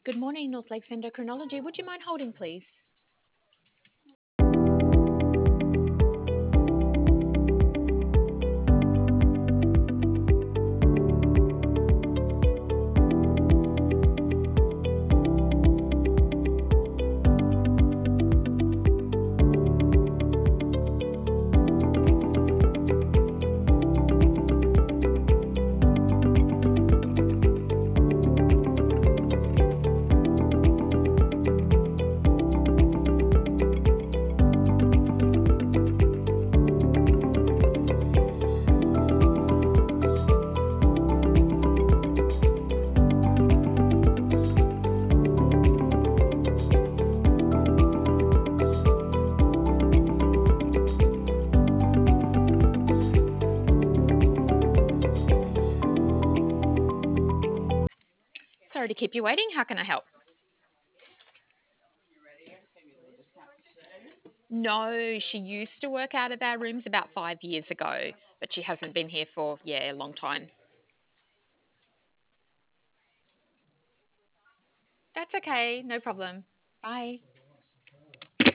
Good morning, North Lakes Endocrinology. Would you mind holding, please? Sorry to keep you waiting. How can I help? No, she used to work out of our rooms about 5 years ago, but she hasn't been here for, yeah, a long time. That's okay. No problem. Bye.